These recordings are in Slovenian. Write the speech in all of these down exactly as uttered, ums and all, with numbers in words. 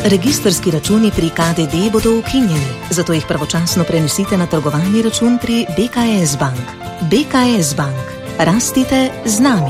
Registrski računi pri K D D bodo ukinjeni, zato jih pravočasno prenesite na trgovalni račun pri B K S Bank. B K S Bank. Rastite z nami.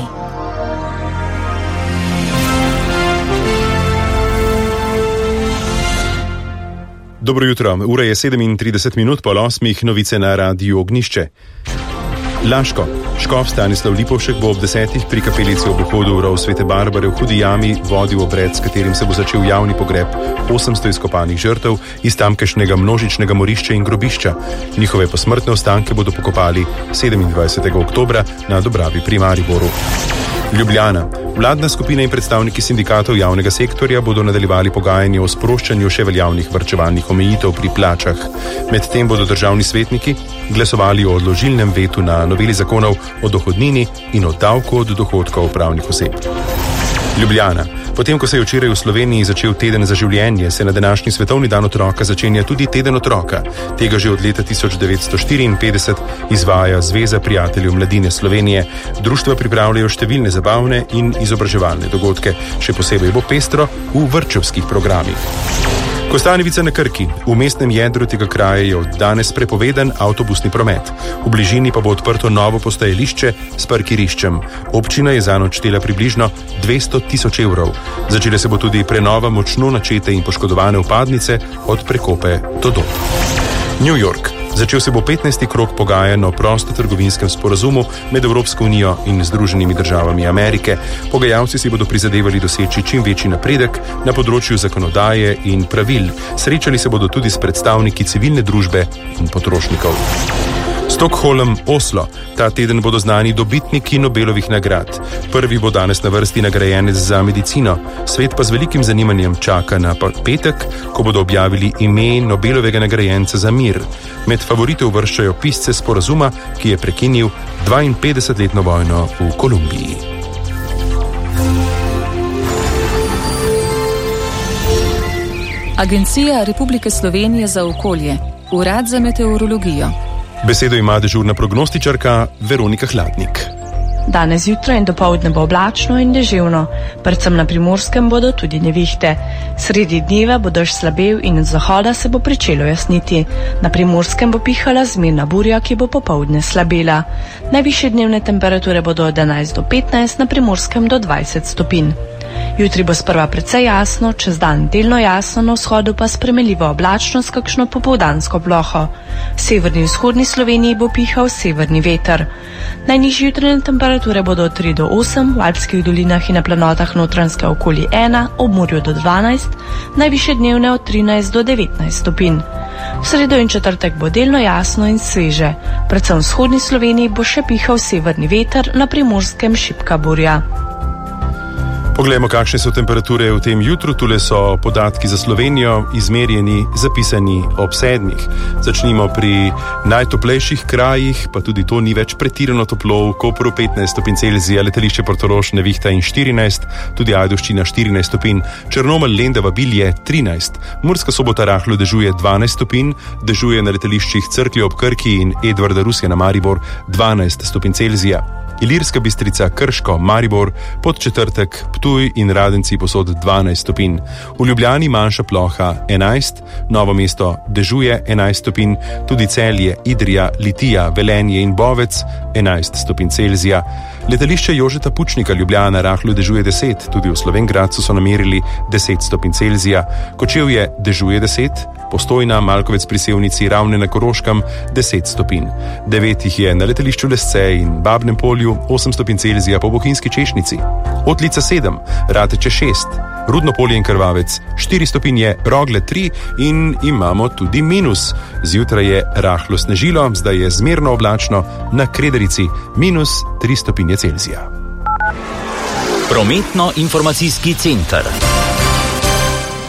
Dobro jutro, ura je sedemintrideset minut po osmih, novice na Radiu Ognjišče. Laško. Škof Stanislav Lipovšek bo ob desetih pri kapelici ob vhodu v rov Svete Barbare v Hudi jami vodil obred, s katerim se bo začel javni pogreb osemsto izkopanih žrtev iz tamkajšnjega množičnega morišča in grobišča. Njihove posmrtne ostanke bodo pokopali sedemindvajsetega oktobra na Dobravi pri Mariboru. Ljubljana. Vladna skupina in predstavniki sindikatov javnega sektorja bodo nadaljevali pogajanje o sproščanju še veljavnih varčevalnih omejitev pri plačah. Medtem bodo državni svetniki glasovali o odložilnem vetu na noveli zakonov o dohodnini in o davku od dohodkov pravnih oseb. Ljubljana. Potem, ko se je včeraj v Sloveniji začel teden za življenje, se na današnji svetovni dan otroka začenja tudi teden otroka. Tega že od leta tisoč devetsto štiriinpetdeset izvaja Zveza prijateljev mladine Slovenije. Društva pripravljajo številne zabavne in izobraževalne dogodke. Še posebej bo pestro v vrtčevskih programih. Kostanjevica na Krki. V mestnem jedru tega kraja je od danes prepovedan avtobusni promet. V bližini pa bo odprto novo postajališče s parkiriščem. Občina je zanj odštela približno dvesto tisoč evrov. Začela se bo tudi prenova močno načete in poškodovane vpadnice od Prekope do Dob. New York. Začel se bo petnajsti krog pogajanj o prostotrgovinskem sporazumu med Evropsko unijo in Združenimi državami Amerike. Pogajalci si bodo prizadevali doseči čim večji napredek na področju zakonodaje in pravil. Srečali se bodo tudi s predstavniki civilne družbe in potrošnikov. Stockholm, Oslo. Ta teden bodo znani dobitniki Nobelovih nagrad. Prvi bo danes na vrsti nagrajenec za medicino. Svet pa z velikim zanimanjem čaka na petek, ko bodo objavili ime Nobelovega nagrajenca za mir. Med favorite uvrščajo pisce sporazuma, ki je prekinil dvainpetdesetletno vojno v Kolumbiji. Agencija Republike Slovenije za okolje. Urad za meteorologijo. Besedo ima dežurna prognostičarka Veronika Hladnik. Danes zjutraj in dopoldne bo oblačno in deževno, predvsem na Primorskem bodo tudi nevihte. Sredi dneva bo dež slabel in od zahoda se bo pričelo jasniti. Na Primorskem bo pihala zmerna burja, ki bo popoldne slabela. Najvišje dnevne temperature bodo od enajst do petnajst, na Primorskem do dvajset stopinj. Jutri bo sprva precej jasno, čez dan delno jasno, na vzhodu pa spremenljivo oblačno s kakšno popoldansko ploho. V severni in vzhodni Sloveniji bo pihal severni veter. Najnižje jutranje temperature bodo od tri do osem, v alpskih dolinah in na planotah Notranjske okoli ena, ob morju do dvanajst, najvišje dnevne od trinajst do devetnajst stopinj. V sredo in četrtek bo delno jasno in sveže. Predvsem v vzhodni Sloveniji bo še pihal severni veter, na Primorskem šibka burja. Poglejmo, kakšne so temperature v tem jutru. Tule so podatki za Slovenijo, izmerjeni, zapisani ob sedmih. Začnimo pri najtoplejših krajih, pa tudi to ni več pretirano toplo. V Kopru petnajst stopinj Celzija, letališče Portorož, nevihta in štirinajst, tudi Ajdovščina štirinajst stopinj, Črnomelj, Lendava, Bilje trinajst, Murska Sobota rahlo dežuje dvanajst stopinj, dežuje na letališčih Cerklje ob Krki in Edvarda Rusja na Maribor dvanajst stopinj Celzija. Ilirska Bistrica, Krško, Maribor, Podčetrtek, Ptuj in Radenci posod dvanajst stopinj. V Ljubljani manjša ploha enajst, Novo mesto dežuje enajst stopinj, tudi Celje, Idrija, Litija, Velenje in Bovec enajst stopinj Celzija. Letališče Jožeta Pučnika Ljubljana rahlo dežuje deset, tudi v Slovenj Gradcu so namerili deset stopinj Celzija. Kočevje dežuje deset, Postojna, Malkovec pri Sevnici, Ravne na Koroškem deset stopinj. devet jih je na letališču Lesce in Babnem Polju, osem stopinj Celzija po Bohinjski Češnici. Otlica sedem, Rateče šest, Rudno Polje in Krvavec štiri stopinje, Rogle tri in imamo tudi minus. Zjutraj je rahlo snežilo, zdaj je zmerno oblačno, na Krederici minus tri stopinje Celzija. Prometno-informacijski center.